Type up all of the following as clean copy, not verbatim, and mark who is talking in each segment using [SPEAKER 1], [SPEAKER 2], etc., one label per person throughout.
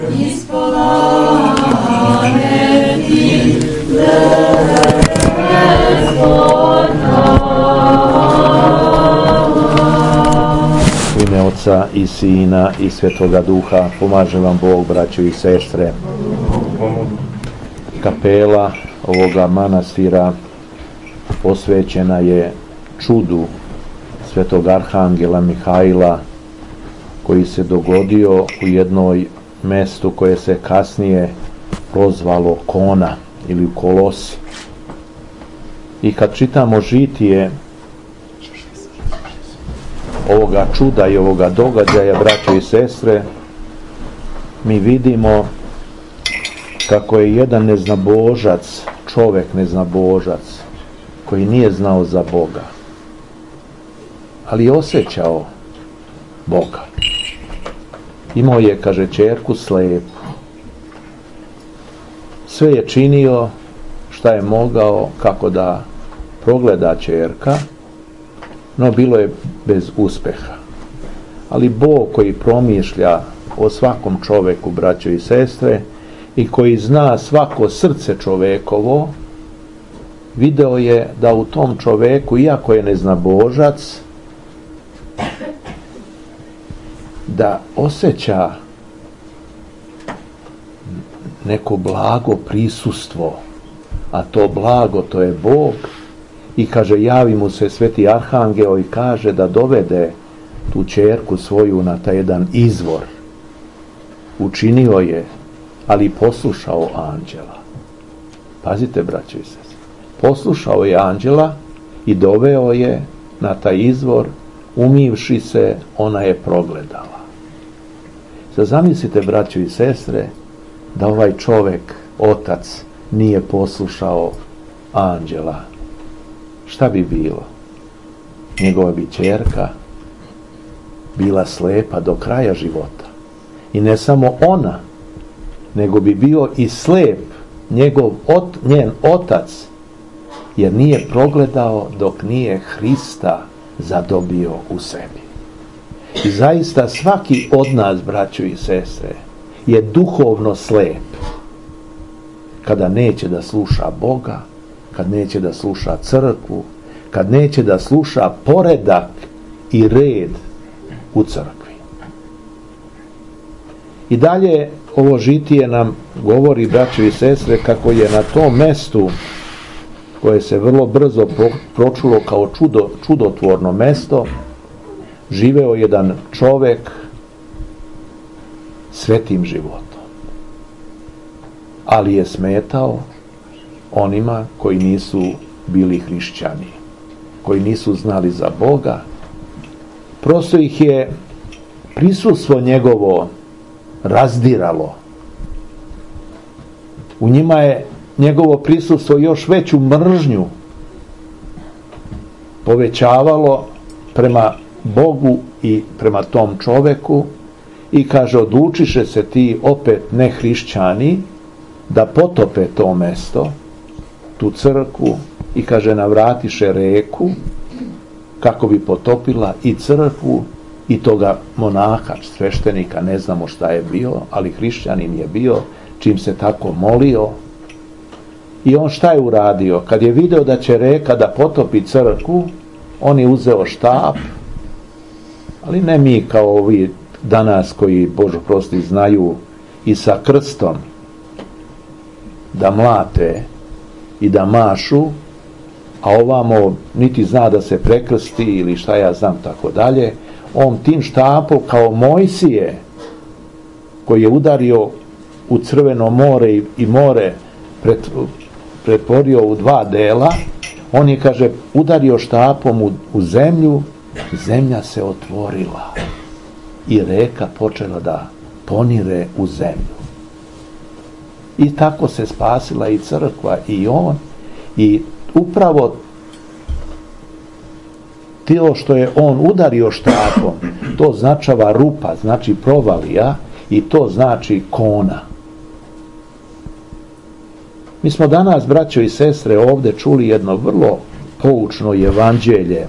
[SPEAKER 1] U ime Oca i Sina i Svetoga Duha, pomaže vam Bog, braćo i sestre. Kapela ovoga manastira posvećena je čudu Svetog Arhangela Mihajla, koji se dogodio u jednoj mestu koje se kasnije prozvalo Kona ili Kolosi. I kad čitamo žitije ovoga čuda i ovoga događaja, braćo i sestre, mi vidimo kako je jedan neznabožac, čovjek neznabožac, koji nije znao za Boga, ali je osjećao Boga. Imao je, kaže, ćerku slijepu. Sve je činio šta je mogao kako da progleda ćerka, no bilo je bez uspjeha. Ali Bog koji promišlja o svakom čovjeku, braćo i sestre, i koji zna svako srce čovjekovo, video je da u tom čovjeku, iako je neznabožac, da osjeća neko blago prisustvo, a to blago, to je Bog. I kaže, javi mu se Sveti Arhangel i kaže da dovede tu ćerku svoju na taj jedan izvor. Učinio je, ali poslušao anđela. Pazite, braćo i sestre, poslušao je anđela i doveo je na taj izvor. Umivši se, ona je progledala. Sad zamislite, braćo i sestre, da ovaj čovjek, otac, nije poslušao anđela. Šta bi bilo? Njegova bi ćerka bila slijepa do kraja života. I ne samo ona, nego bi bio i slijep njen otac, jer nije progledao dok nije Hrista zadobio u sebi. I zaista svaki od nas, braćo i sestre, je duhovno slijep kada neće da sluša Boga, kad neće da sluša crkvu, kad neće da sluša poredak i red u crkvi. I dalje ovo žitije nam govori, braćo i sestre, kako je na tom mestu, koje se vrlo brzo pročulo kao čudotvorno mesto, živeo jedan čovjek svetim životom. Ali je smetao onima koji nisu bili hrišćani, koji nisu znali za Boga. Prosto ih je prisustvo njegovo razdiralo. U njima je njegovo prisustvo još veću mržnju povećavalo prema Bogu i prema tom čovjeku, i kaže, odlučiše se ti opet nehrišćani da potope to mesto, tu crkvu, i kaže, navratiše reku kako bi potopila i crkvu i toga monaha, sveštenika, ne znamo šta je bio, ali hrišćanin je bio, čim se tako molio. I on šta je uradio? Kad je video da će reka da potopi crkvu, on je uzeo štap, ali ne mi kao ovi danas koji, Bože prosti, znaju i sa krstom da mlate i da mašu, a ovamo niti zna da se prekrsti ili šta ja znam, tako dalje. On tim štapom kao Mojsije, koji je udario u Crveno more i more pretvorio u dva dela, on je, kaže, udario štapom u zemlju, zemlja se otvorila i reka počela da ponire u zemlju. I tako se spasila i crkva i on, i upravo to što je on udario štapom, to značava rupa, znači provalija, i to znači Kona. Mi smo danas, braćo i sestre, ovdje čuli jedno vrlo poučno evanđelje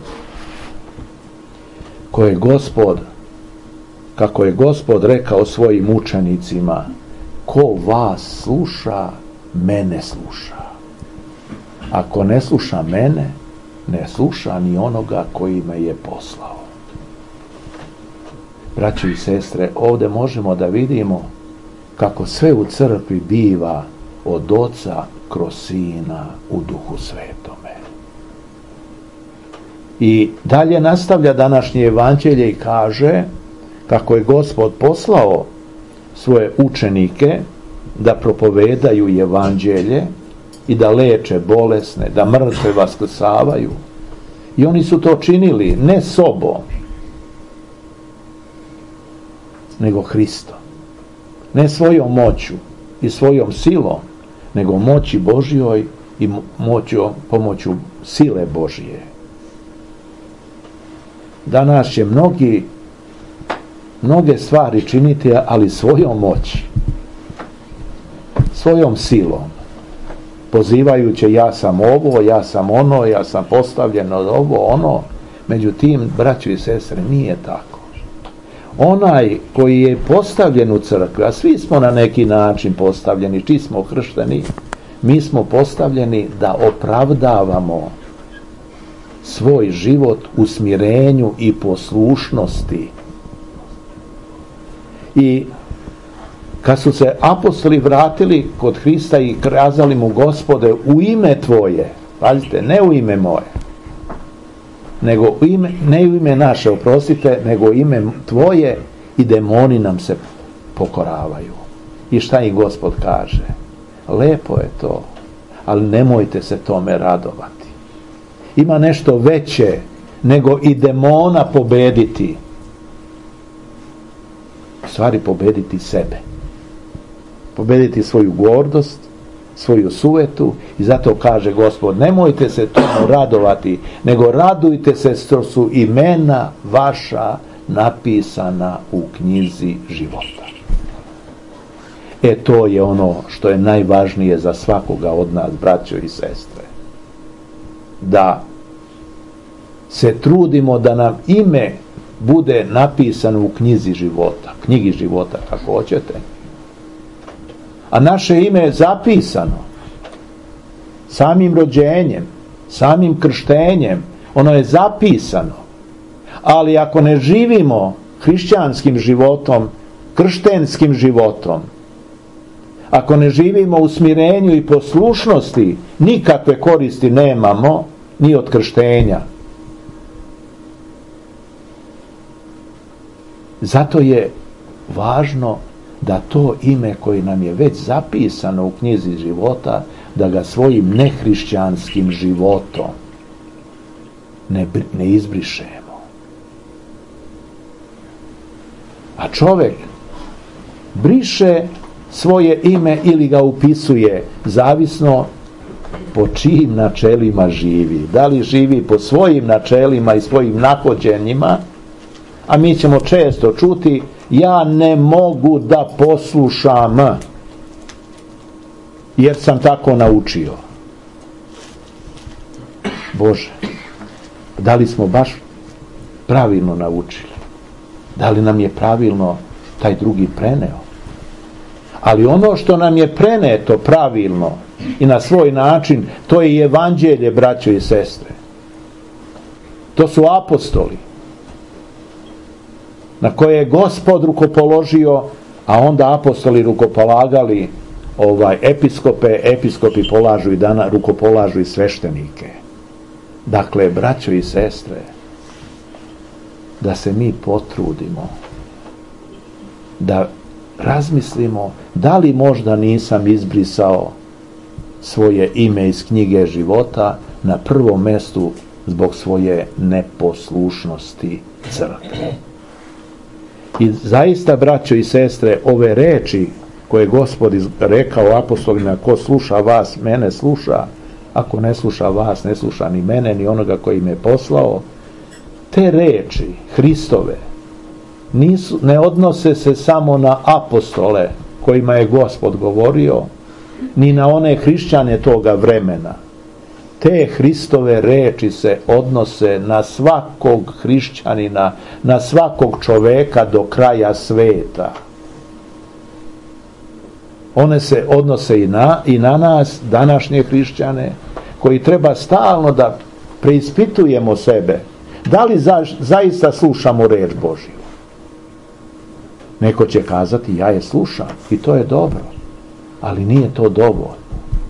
[SPEAKER 1] koje kako je Gospod rekao svojim učenicima, ko vas sluša, mene sluša. Ako ne sluša mene, ne sluša ni onoga koji me je poslao. Braćo i sestre, ovdje možemo da vidimo kako sve u crkvi biva od Oca kroz Sina u Duhu Svetome. I dalje nastavlja današnje evanđelje i kaže kako je Gospod poslao svoje učenike da propovedaju evanđelje i da leče bolesne, da mrtve vaskrsavaju. I oni su to činili ne sobom, nego Hristom. Ne svojom moću i svojom silom, nego moći Božjoj i pomoću sile Božje. Danas će mnoge stvari činiti, ali svojom moći, svojom silom, pozivajući ja sam ovo, ja sam ono, ja sam postavljen od ovo, ono. Međutim, braćo i sestre, nije tako. Onaj koji je postavljen u crkvi, a svi smo na neki način postavljeni, čiji smo kršteni, mi smo postavljeni da opravdavamo svoj život u smirenju i poslušnosti. I kad su se apostoli vratili kod Hrista i kazali mu: Gospode, u ime Tvoje, pazite, ne u ime moje, nego ne u ime naše, oprostite, nego u ime Tvoje, i demoni nam se pokoravaju. I šta im Gospod kaže? Lepo je to, ali nemojte se tome radovati. Ima nešto veće nego i demona pobediti. U stvari pobediti sebe. Pobediti svoju gordost, svoju sujetu, i zato kaže Gospod: nemojte se tomu radovati, nego radujte se što su imena vaša napisana u knjizi života. To je ono što je najvažnije za svakoga od nas, braćo i sestre. Da se trudimo da nam ime bude napisano u knjizi života, kako hoćete. A naše ime je zapisano samim rođenjem, samim krštenjem, ono je zapisano. Ali ako ne živimo hrišćanskim životom, krštenskim životom, ako ne živimo u smirenju i poslušnosti, nikakve koristi nemamo ni od krštenja. Zato je važno da to ime koje nam je već zapisano u knjizi života, da ga svojim nehrišćanskim životom ne izbrišemo. A čovjek briše svoje ime ili ga upisuje, zavisno po čijim načelima živi. Da li živi po svojim načelima i svojim nahođenjima, a mi ćemo često čuti: ja ne mogu da poslušam jer sam tako naučio. Bože, da li smo baš pravilno naučili? Da li nam je pravilno taj drugi preneo? Ali ono što nam je preneto pravilno i na svoj način, to je evanđelje, braćo i sestre. To su apostoli na koje je Gospod rukopoložio, a onda apostoli rukopolagali episkope, episkopi polažu i rukopolažu i sveštenike. Dakle, braćo i sestre, da se mi potrudimo, da razmislimo da li možda nisam izbrisao svoje ime iz knjige života, na prvom mjestu zbog svoje neposlušnosti crkve. I zaista, braćo i sestre, ove reči koje je Gospod rekao apostolima: ko sluša vas, mene sluša, ako ne sluša vas, ne sluša ni mene, ni onoga koji me poslao. Te reči Hristove ne odnose se samo na apostole kojima je Gospod govorio, ni na one hrišćane toga vremena. Te Hristove reči se odnose na svakog hrišćanina, na svakog čoveka do kraja sveta. One se odnose i na nas, današnje hrišćane, koji treba stalno da preispitujemo sebe. Da li zaista slušamo riječ Božju? Neko će kazati, ja je slušam i to je dobro, ali nije to dovoljno.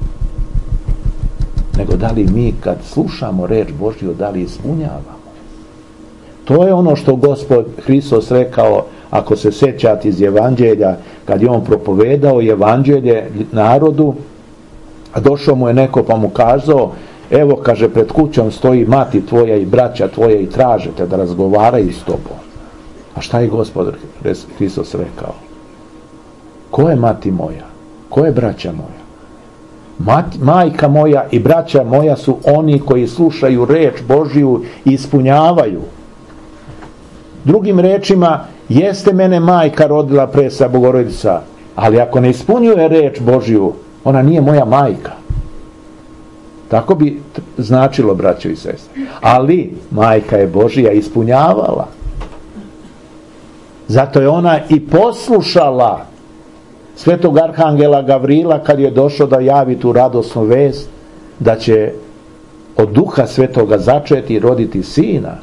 [SPEAKER 1] Nego da li mi kad slušamo riječ Božju, da li ispunjavamo? To je ono što Gospod Hristos rekao, ako se sjećate iz Evanđelja, kad je on propovedao Evanđelje narodu, a došao mu je neko pa mu kazao, evo, kaže, pred kućom stoji mati tvoja i braća tvoja i tražete da razgovaraju s tobom. A šta je Gospod Hristos rekao? Ko je mati moja? Ko je braća moja? Majka moja i braća moja su oni koji slušaju riječ Božju i ispunjavaju. Drugim rečima, jeste mene majka rodila presa Bogorodica, ali ako ne ispunjuje riječ Božju, ona nije moja majka. Tako bi značilo, braćo i sestre. Ali majka je Božja ispunjavala. Zato je ona i poslušala svetog arhangela Gavrila kad je došao da javi tu radosnu vest da će od Duha Svetoga začeti i roditi sina.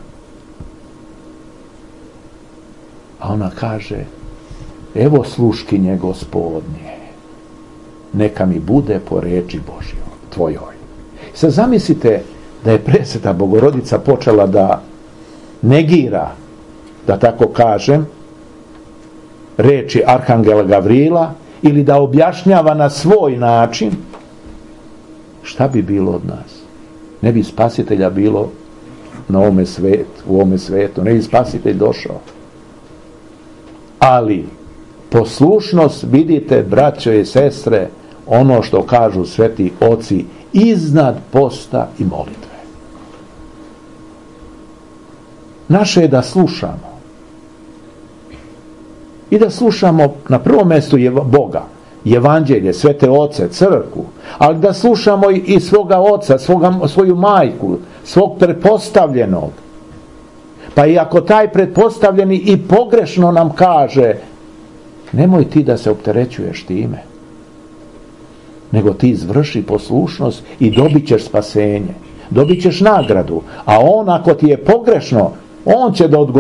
[SPEAKER 1] A ona kaže, evo sluškinje Gospodnje, neka mi bude po reči Božjoj, tvojoj. Sad zamislite da je presveta Bogorodica počela da negira, da tako kažem, reči arhangela Gavrila ili da objašnjava na svoj način, šta bi bilo od nas? Ne bi spasitelja bilo na ovome svijetu, u ovome svijetu, ne bi spasitelj došao. Ali poslušnost, vidite, braćo i sestre, ono što kažu sveti oci, iznad posta i molitve. Naše je da slušamo. I da slušamo na prvom mjestu Boga, Evanđelje, svete oce, crkvu, ali da slušamo i svoga oca, svoju majku, svog pretpostavljenog. Pa i ako taj pretpostavljeni i pogrešno nam kaže, nemoj ti da se opterećuješ time, nego ti izvrši poslušnost i dobit ćeš spasenje, dobit ćeš nagradu. A on, ako ti je pogrešno, on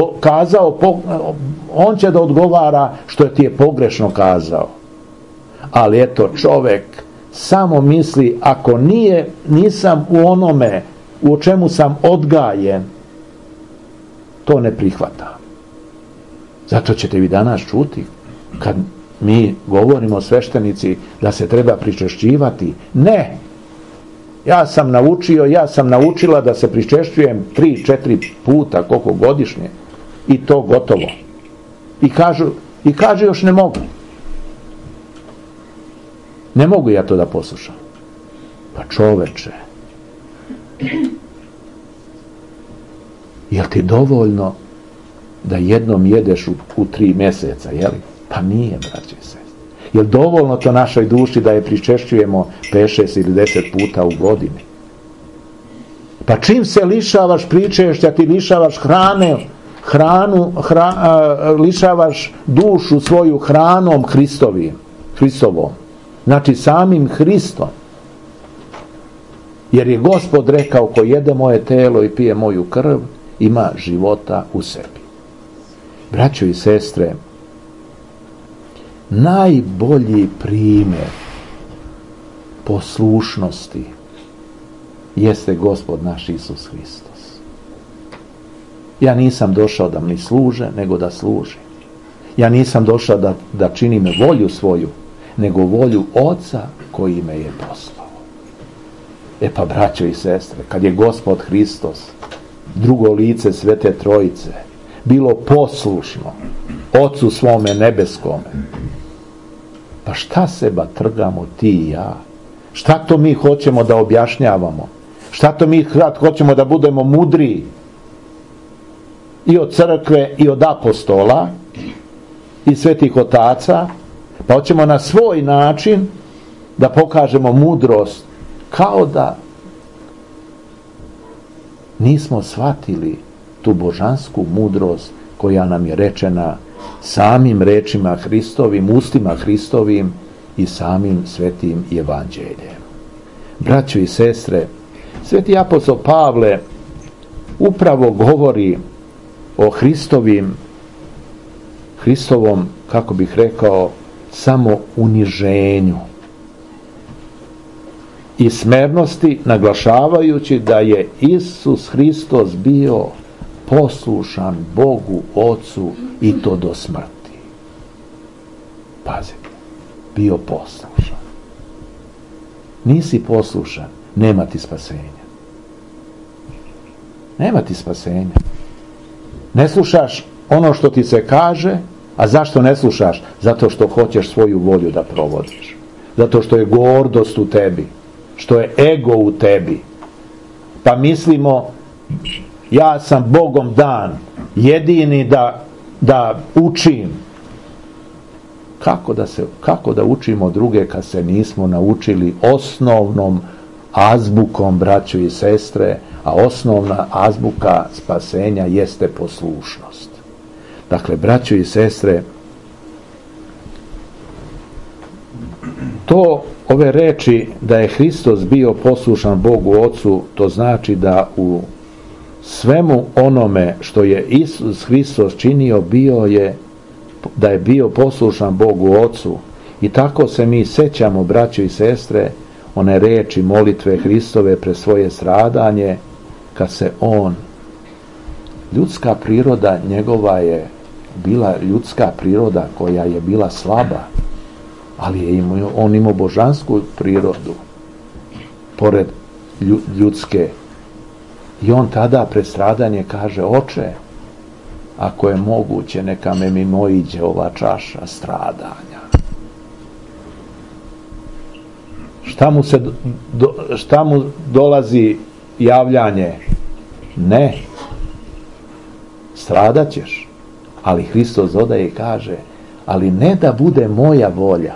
[SPEAKER 1] će da odgovara što ti je pogrešno kazao. Ali eto, čovjek samo misli, ako nisam u onome u čemu sam odgajen, to ne prihvata. Zato ćete vi danas čuti kad mi govorimo sveštenici da se treba pričešćivati. Ne! Ja sam naučila da se pričešćujem 3-4 puta, koliko godišnje, i to gotovo. I kaže još ne mogu. Ne mogu ja to da poslušam. Pa čoveče, jel ti dovoljno da jednom jedeš u 3 mjeseca, jeli? Pa nije, braće i sestre. Jel dovoljno to našoj duši da je pričešćujemo 5, 6 ili 10 puta u godini? Pa čim se lišavaš pričešća, ti lišavaš lišavaš dušu svoju hranom Hristovom. Znači samim Hristom. Jer je Gospod rekao, ko jede moje telo i pije moju krv, ima života u sebi. Braćo i sestre, najbolji primjer poslušnosti jeste Gospod naš Isus Hristos. Ja nisam došao da mi služe, nego da služim. Ja nisam došao da činim volju svoju, nego volju Oca koji me je poslao. E pa, braćo i sestre, kad je Gospod Hristos, drugo lice Svete Trojice, bilo poslušno Ocu svome nebeskome, pa šta seba trgamo ti i ja? Šta to mi hoćemo da objašnjavamo? Šta to mi hoćemo da budemo mudri i od crkve i od apostola i svetih otaca, pa hoćemo na svoj način da pokažemo mudrost, kao da nismo shvatili tu božansku mudrost koja nam je rečena samim rečima Hristovim, ustima Hristovim i samim svetim evanđeljem. Braćo i sestre, sveti apostol Pavle upravo govori o Hristovom, kako bih rekao, samo uniženju i smernosti, naglašavajući da je Isus Hristos bio poslušan Bogu Ocu i to do smrti. Pazite, bio poslušan. Nisi poslušan, nema ti spasenja. Nema ti spasenja. Ne slušaš ono što ti se kaže, a zašto ne slušaš? Zato što hoćeš svoju volju da provodiš. Zato što je gordost u tebi, što je ego u tebi. Pa mislimo, ja sam Bogom dan, jedini da učim. Kako da učimo druge kad se nismo naučili osnovnom azbukom, braćo i sestre, a osnovna azbuka spasenja jeste poslušnost. Dakle, braćo i sestre, ove reči da je Hristos bio poslušan Bogu Ocu, to znači da u svemu onome što je Isus Hristos činio, da je bio poslušan Bogu Ocu. I tako se mi sećamo, braćo i sestre, one reči molitve Hristove pred svoje stradanje, kad se ljudska priroda njegova je bila ljudska priroda koja je bila slaba, ali je on imao božansku prirodu pored ljudske. I on tada pred stradanje kaže: Oče, ako je moguće, neka me mimoiđe ova čaša stradanja. Šta mu dolazi javljanje? Ne, stradat ćeš. Ali Hristos dodaje i kaže: ali ne da bude moja volja,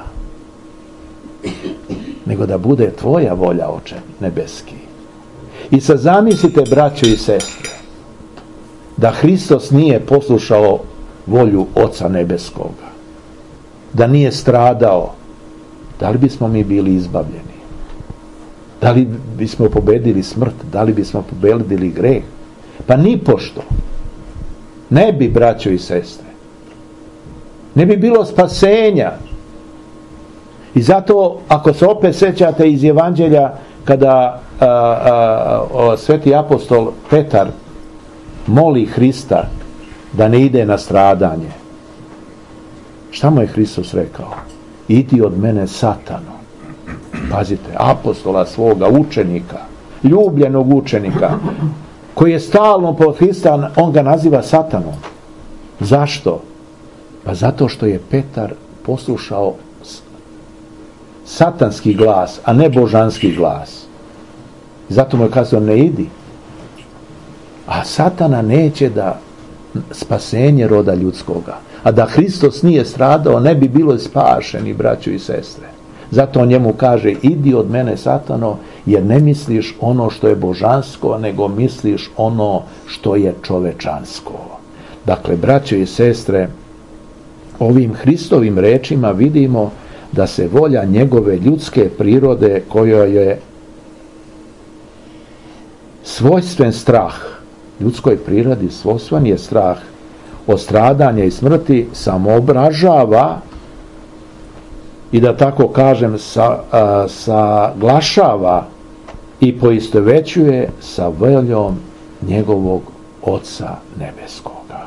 [SPEAKER 1] nego da bude tvoja volja, Oče nebeski. I sad zamislite, braćo i sestre, da Hristos nije poslušao volju Oca nebeskoga, da nije stradao, da li bismo mi bili izbavljeni? Da li bismo pobedili smrt? Da li bismo pobedili greh? Pa nipošto. Ne bi, braćo i sestre. Ne bi bilo spasenja. I zato, ako se opet sećate iz Evanđelja, kada sveti apostol Petar moli Hrista da ne ide na stradanje, šta mu je Hristos rekao? Idi od mene, Satano. Pazite, apostola svoga, učenika, ljubljenog učenika, koji je stalno pod Hrista, on ga naziva Satanom. Zašto? Pa zato što je Petar poslušao satanski glas, a ne božanski glas. Zato mu je kazao: ne idi. A Satana neće da spasenje roda ljudskoga. A da Hristos nije stradao, ne bi bilo spašeni, braćo i sestre. Zato on njemu kaže: idi od mene, Satano, jer ne misliš ono što je božansko, nego misliš ono što je čovečansko. Dakle, braćo i sestre, ovim Hristovim rečima vidimo da se volja njegove ljudske prirode, kojoj je svojstven strah, ljudskoj prirodi svojstven je strah od stradanja i smrti, samoobražava i, da tako kažem, saglašava i poistovećuje sa voljom njegovog Oca nebeskoga.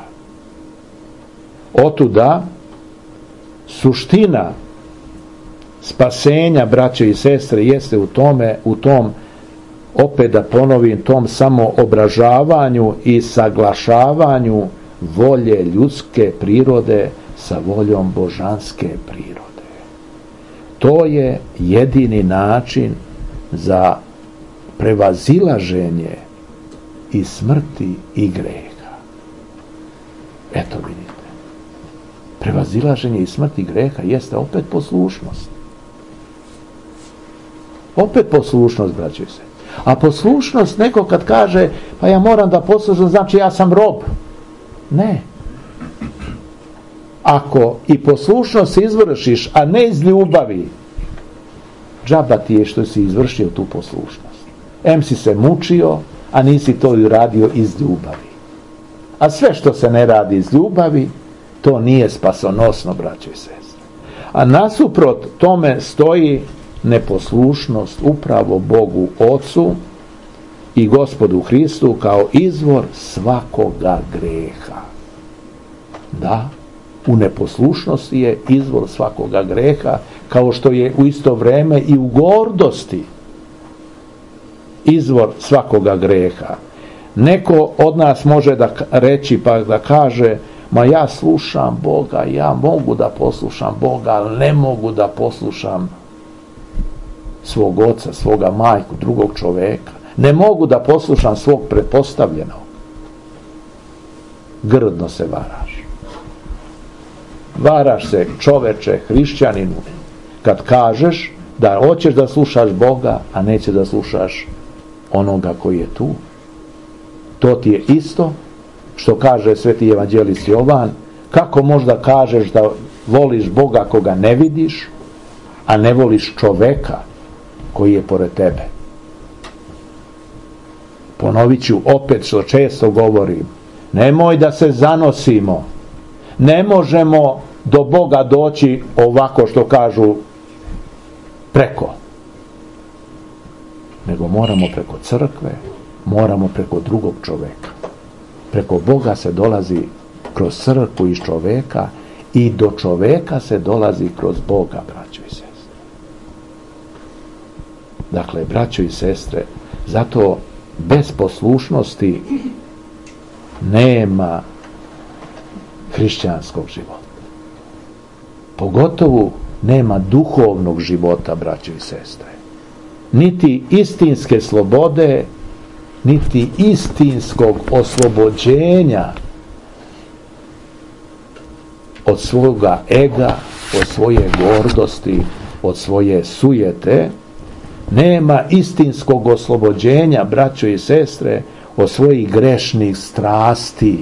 [SPEAKER 1] Otuda suština spasenja, braćo i sestre, jeste u tom, opet da ponovim, tom samoobražavanju i saglašavanju volje ljudske prirode sa voljom božanske prirode. To je jedini način za prevazilaženje i smrti i greha. Eto, vidite. Prevazilaženje i smrti i greha jeste opet poslušnost. Opet poslušnost, braćo i sestre. A poslušnost, neko kad kaže: pa ja moram da poslušam, znači ja sam rob. Ne. Ako i poslušnost izvršiš, a ne iz ljubavi, džaba ti je što si izvršio tu poslušnost. Em si se mučio, a nisi to uradio iz ljubavi. A sve što se ne radi iz ljubavi, to nije spasonosno, braćo i sestre. A nasuprot tome stoji neposlušnost upravo Bogu Ocu i Gospodu Hristu kao izvor svakoga greha. Da, u neposlušnosti je izvor svakoga greha, kao što je u isto vrijeme i u gordosti izvor svakoga greha. Neko od nas može da reći pa da kaže, ma ja slušam Boga, ja mogu da poslušam Boga, ali ne mogu da poslušam svog oca, svoga majku, drugog čoveka. Ne mogu da poslušam svog pretpostavljenog. Grdno se varaš. Varaš se, čoveče, hrišćaninu, kad kažeš da hoćeš da slušaš Boga, a neće da slušaš onoga koji je tu. To ti je isto što kaže sveti evanđelist Jovan, kako možda kažeš da voliš Boga koga ne vidiš, a ne voliš čoveka koji je pored tebe. Ponovit ću opet što često govorim, nemoj da se zanosimo, ne možemo do Boga doći ovako što kažu preko, nego moramo preko crkve, moramo preko drugog čoveka. Preko Boga se dolazi kroz crkvu iz čoveka i do čoveka se dolazi kroz Boga, braćo i sestre. Dakle, braćo i sestre, zato bez poslušnosti nema hrišćanskog života. Pogotovo nema duhovnog života, braćo i sestre. Niti istinske slobode, niti istinskog oslobođenja od svoga ega, od svoje gordosti, od svoje sujete. Nema istinskog oslobođenja, braćo i sestre, od svojih grešnih strasti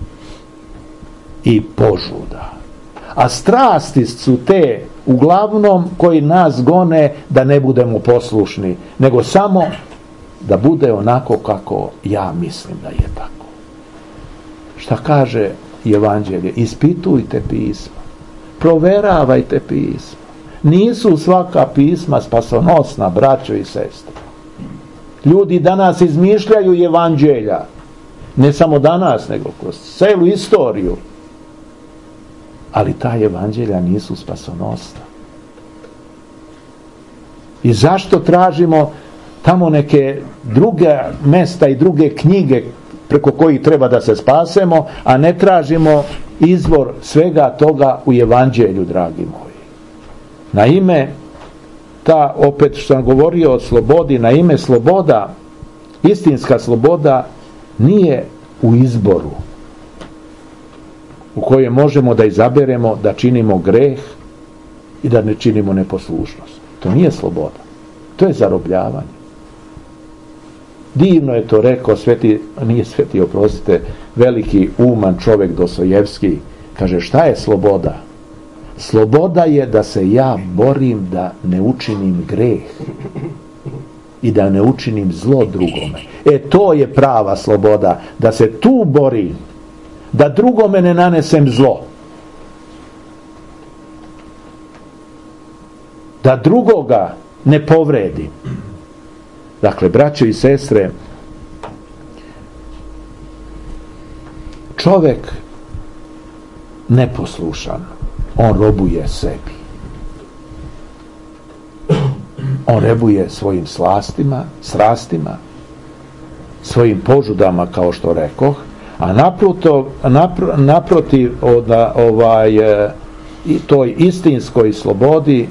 [SPEAKER 1] i požuda. A strasti su te uglavnom koji nas gone da ne budemo poslušni, nego samo da bude onako kako ja mislim da je tako. Šta kaže Evanđelje? Ispitujte pisma, proveravajte pisma. Nisu svaka pisma spasonosna, braćo i sestre. Ljudi danas izmišljaju evanđelja, ne samo danas, nego kroz celu istoriju. Ali ta evanđelja nisu spasonosna. I zašto tražimo tamo neke druge mesta i druge knjige preko kojih treba da se spasemo, a ne tražimo izvor svega toga u evanđelju, dragi moji. Naime, ta, opet što sam govorio o slobodi, naime sloboda, istinska sloboda nije u izboru u kojem možemo da izaberemo da činimo greh i da ne činimo neposlušnost. To nije sloboda. To je zarobljavanje. Divno je to rekao veliki uman čovjek Dostojevski. Kaže, šta je sloboda? Sloboda je da se ja borim da ne učinim greh i da ne učinim zlo drugome. To je prava sloboda, da se tu borim, da drugome ne nanesem zlo, da drugoga ne povredim. Dakle, braćo i sestre, čovjek neposlušan, on robuje sebi. On robuje svojim strastima, svojim požudama, kao što rekoh, a naprotiv i toj istinskoj slobodi,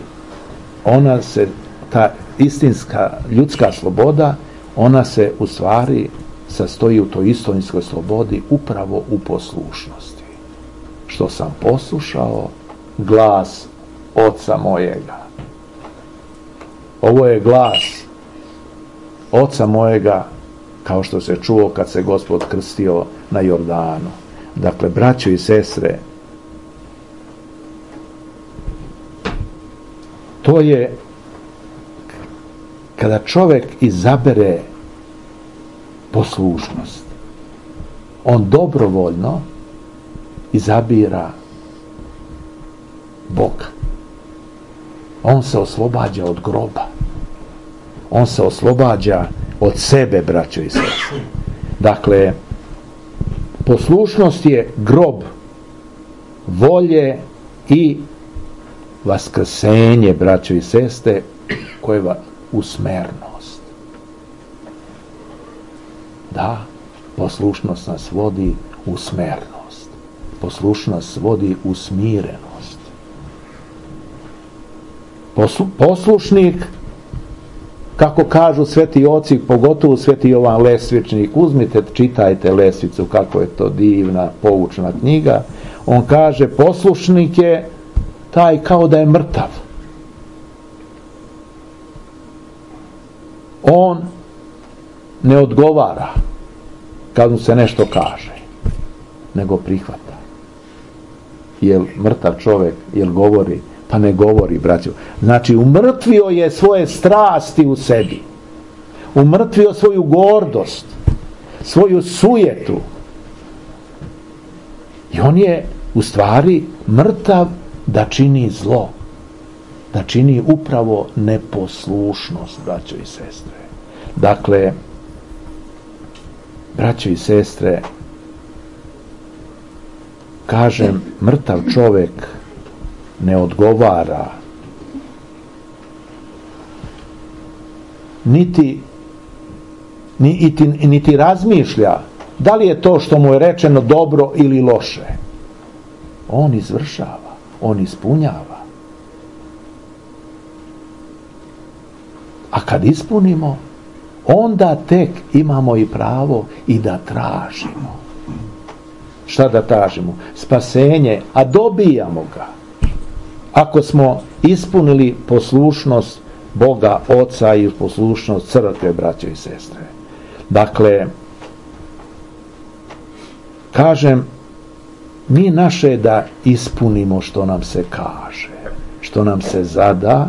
[SPEAKER 1] ta istinska ljudska sloboda, ona se u stvari sastoji u toj istinskoj slobodi upravo u poslušnosti. Što sam poslušao glas Oca mojega. Ovo je glas Oca mojega, kao što se čuo kad se Gospod krstio na Jordanu. Dakle, braćo i sestre, to je kada čovjek izabere poslušnost, on dobrovoljno izabira Boga. On se oslobađa od groba. On se oslobađa od sebe, braćo i sestre. Dakle, poslušnost je grob volje i vaskrsenje, braćo i sestre, koje je usmernost. Da, poslušnost nas vodi u smernost. Poslušnost vodi u smirenost. Poslušnik, kako kažu sveti oci, pogotovo sveti Jovan Lesvičnik, uzmite, čitajte Lesvicu, kako je to divna, poučna knjiga. On kaže, poslušnik je taj kao da je mrtav. On ne odgovara kad mu se nešto kaže, nego prihvata. Jel mrtav čovjek, jel govori? Pa ne govori, braćo. Znači, umrtvio je svoje strasti u sebi. Umrtvio svoju gordost, svoju sujetu. I on je u stvari mrtav da čini zlo. Da čini upravo neposlušnost, braćo i sestre. Dakle, braćo i sestre, kažem, mrtav čovjek ne odgovara niti razmišlja da li je to što mu je rečeno dobro ili loše. On izvršava, on ispunjava. A kad ispunimo, onda tek imamo i pravo i da tražimo. Šta da tražimo? Spasenje, a dobijamo ga. Ako smo ispunili poslušnost Boga Oca i poslušnost crkve, braćo i sestre. Dakle, kažem, mi naše da ispunimo što nam se kaže, što nam se zada,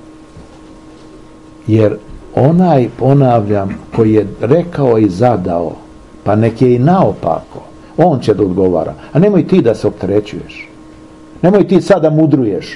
[SPEAKER 1] jer onaj, ponavljam, koji je rekao i zadao, pa nek je i naopako, on će da odgovara. A nemoj ti da se opterećuješ. Nemoj ti sada mudruješ.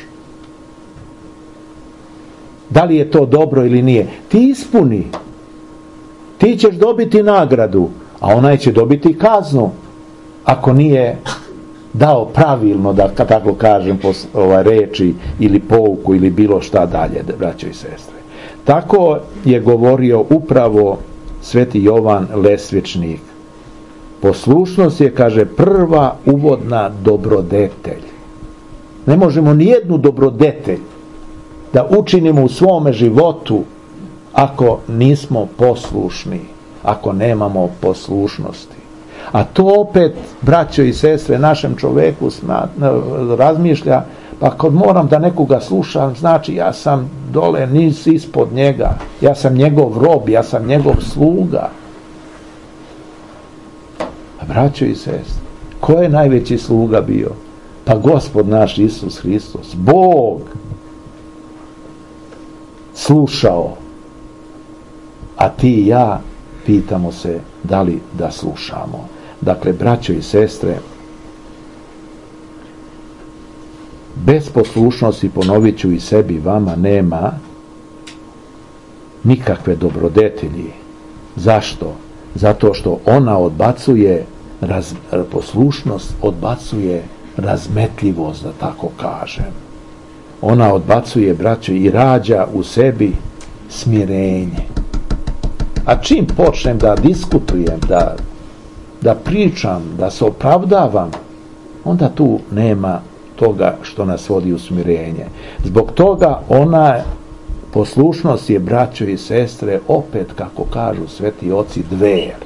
[SPEAKER 1] Da li je to dobro ili nije? Ti ispuni. Ti ćeš dobiti nagradu, a onaj će dobiti kaznu ako nije dao pravilno, da tako kažem, reči ili pouku ili bilo šta dalje, braćo i sestre. Tako je govorio upravo sveti Jovan Lesvičnik. Poslušnost je, kaže, prva uvodna dobrodetelj. Ne možemo nijednu dobrodetelj da učinimo u svome životu ako nismo poslušni, ako nemamo poslušnosti. A to opet, braćo i sestre, našem čoveku razmišlja, pa kad moram da nekoga slušam, znači ja sam dole, nis ispod njega, ja sam njegov rob, ja sam njegov sluga. A braćo i sestre, ko je najveći sluga bio? Pa Gospod naš Isus Hristos, Bog, slušao, a ti i ja pitamo se da li da slušamo. Dakle, braćo i sestre, bez poslušnosti, ponovit ću i sebi, vama nema nikakve dobrodetelji. Zašto? Zato što ona odbacuje, poslušnost odbacuje razmetljivost, da tako kažem. Ona odbacuje, braćo, i rađa u sebi smirenje. A čim počnem da diskutujem, da pričam, da se opravdavam, onda tu nema toga što nas vodi u smirenje. Zbog toga ona poslušnost je, braćo i sestre, opet, kako kažu sveti oci, dver.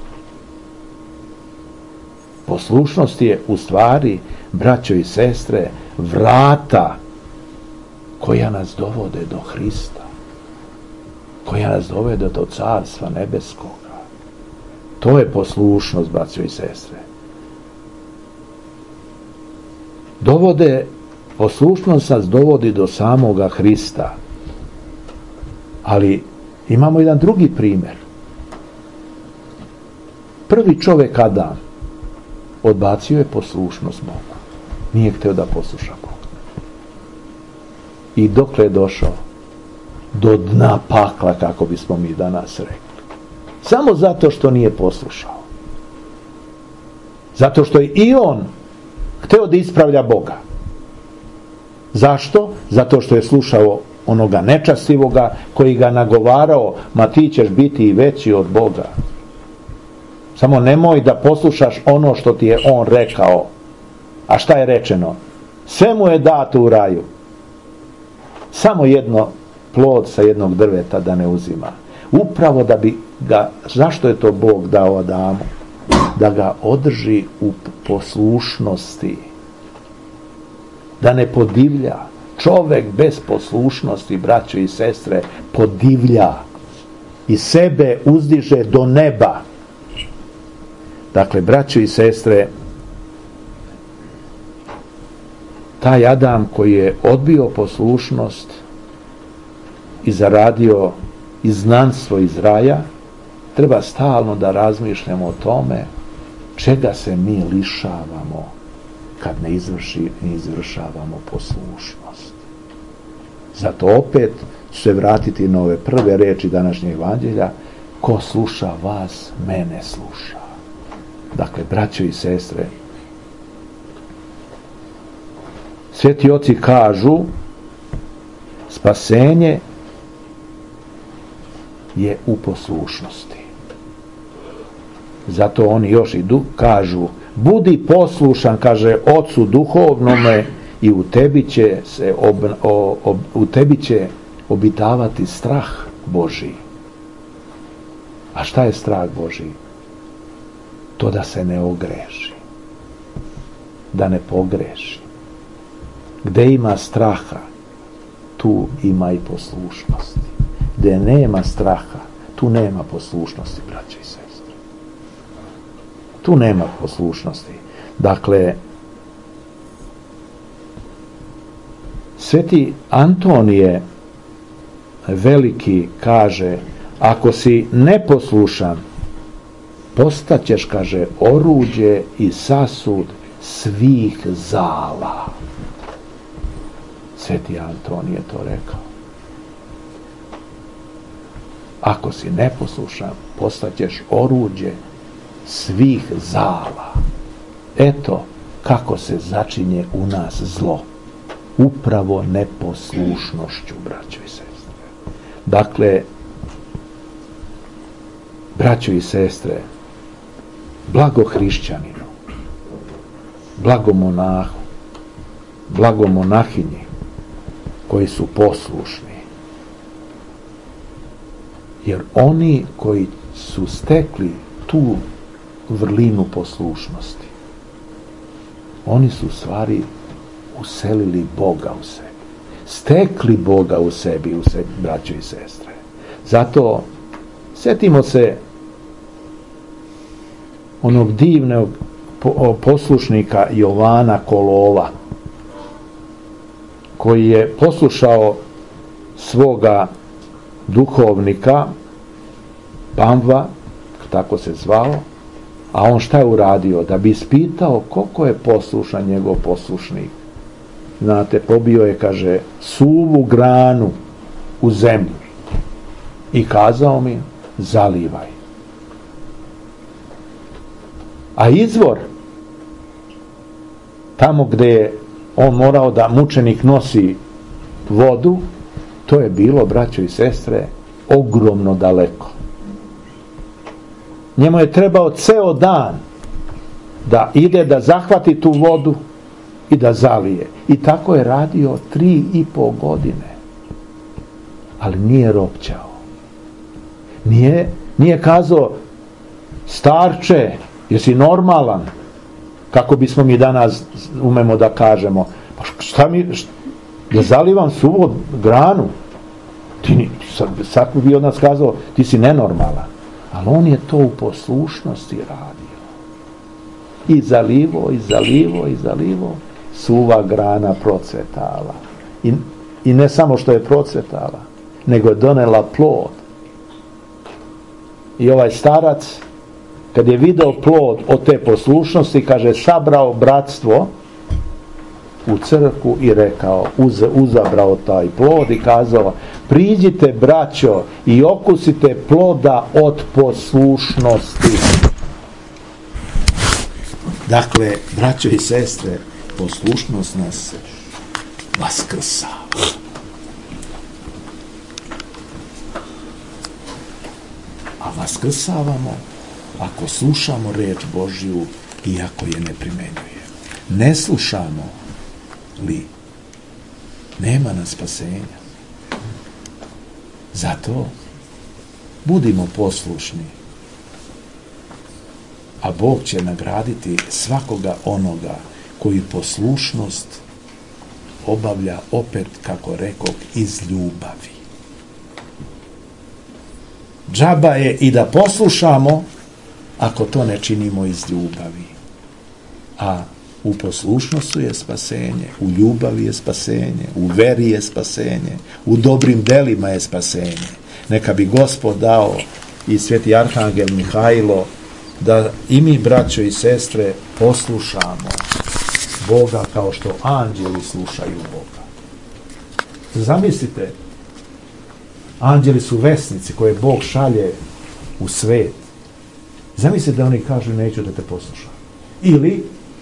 [SPEAKER 1] Poslušnost je u stvari, braćo i sestre, vrata koja nas dovode do Hrista, koja nas dovede do Carstva nebeskoga. To je poslušnost, braćo i sestre. Poslušnost nas dovodi do samoga Hrista, ali Imamo jedan drugi primjer. Prvi čovjek Adam odbacio je poslušnost Bogu. Nije htio da posluša Boga. I dokle je došao? Do dna pakla, kako bismo mi danas rekli. Samo zato što nije poslušao. Zato što je i on htio da ispravlja Boga. Zašto? Zato što je slušao onoga nečastivoga koji ga nagovarao, ma ti ćeš biti i veći od Boga. Samo nemoj da poslušaš ono što ti je on rekao. A šta je rečeno? Sve mu je dato u raju. Samo jedno plod sa jednog drveta da ne uzima. Upravo da bi ga, zašto je to Bog dao Adamu? Da ga održi u poslušnosti. Da ne podivlja. Čovjek bez poslušnosti, braćo i sestre, podivlja i sebe uzdiže do neba. Dakle, braćo i sestre, taj Adam koji je odbio poslušnost i zaradio izgnanstvo iz raja, treba stalno da razmišljamo o tome čega se mi lišavamo kad ne izvršavamo poslušnost. Zato opet ću se vratiti na ove prve riječi današnjeg evanđelja: ko sluša vas, mene sluša. Dakle, braćo i sestre, sveti oci kažu spasenje je u poslušnosti. Zato oni još i kažu: budi poslušan, kaže, Ocu duhovnome, i u tebi će obitavati strah Božji. A šta je strah Božji? To da se ne ogreši, da ne pogreši. Gde ima straha, tu ima i poslušnosti. Gde nema straha, tu nema poslušnosti, braće i sestre. Tu nema poslušnosti. Dakle, sveti Antonije Veliki kaže: ako si neposlušan, postaćeš, kaže, oruđe i sasud svih zala. Sveti Anton je to rekao. Ako si neposlušan, postaćeš oruđe svih zala. Eto kako se začinje u nas zlo. Upravo neposlušnošću, braćo i sestre. Dakle, braćo i sestre, blago hrišćaninu, blago monahu, blago monahinji koji su poslušni. Jer oni koji su stekli tu vrlinu poslušnosti, oni su u stvari uselili Boga u sebi. Stekli Boga u sebi, braćo i sestre. Zato sjetimo se onog divnog poslušnika Jovana Kolova, koji je poslušao svoga duhovnika Pamva, tako se zvao, a on šta je uradio? Da bi ispitao koliko je poslušan njegov poslušnik. Znate, pobio je, kaže, suvu granu u zemlju i kazao mi: zalivaj. A izvor, tamo gdje je on morao da mučenik nosi vodu, to je bilo, braćo i sestre, ogromno daleko. Njemu je trebao ceo dan da ide da zahvati tu vodu i da zalije. I tako je radio 3,5 godine. Ali nije ropćao. Nije kazao: starče, jesi normalan? Kako bismo mi danas umemo da kažemo: pa šta mi, da zalivam suvu granu? Sad bi od nas kazao: ti si nenormalan. Ali on je to u poslušnosti radio. I zalivo, suva grana procvetala. I ne samo što je procvetala, nego je donela plod. I ovaj starac, kad je video plod od te poslušnosti, kaže, sabrao bratstvo u crkvu i rekao, uzabrao taj plod i kazao, priđite, braćo, i okusite ploda od poslušnosti. Dakle, braćo i sestre, poslušnost nas vaskrsava. A vaskrsavamo ako slušamo reč Božju i ako je ne primenjujemo. Ne slušamo li, nema nas spasenja. Zato budimo poslušni, a Bog će nagraditi svakoga onoga koji poslušnost obavlja, opet, kako rekao, iz ljubavi. Džaba je i da poslušamo ako to ne činimo iz ljubavi. A u poslušnosti je spasenje, u ljubavi je spasenje, u veri je spasenje, u dobrim delima je spasenje. Neka bi Gospod dao i sveti arhangel Mihajlo da i mi, braćo i sestre, poslušamo Boga kao što anđeli slušaju Boga. Zamislite, anđeli su vesnici koje Bog šalje u svet. Zamislite da oni kažu, neću da te poslušam. Ili,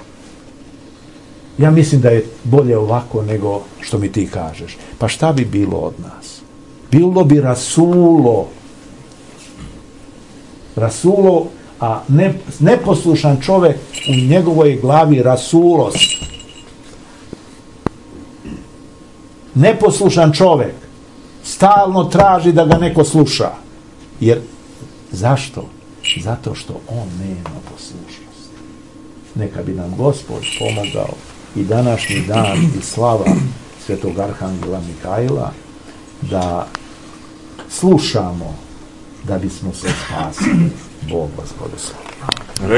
[SPEAKER 1] ja mislim da je bolje ovako nego što mi ti kažeš. Pa šta bi bilo od nas? Bilo bi rasulo, a neposlušan čovjek, u njegovoj glavi rasulost. Neposlušan čovjek stalno traži da ga neko sluša. Jer, zašto? Zato što on nema poslušnost. Neka bi nam Gospod pomogao i današnji dan i slava svetog arhangela Mihajla da slušamo da bismo se spasili. Bog vas blagoslovi.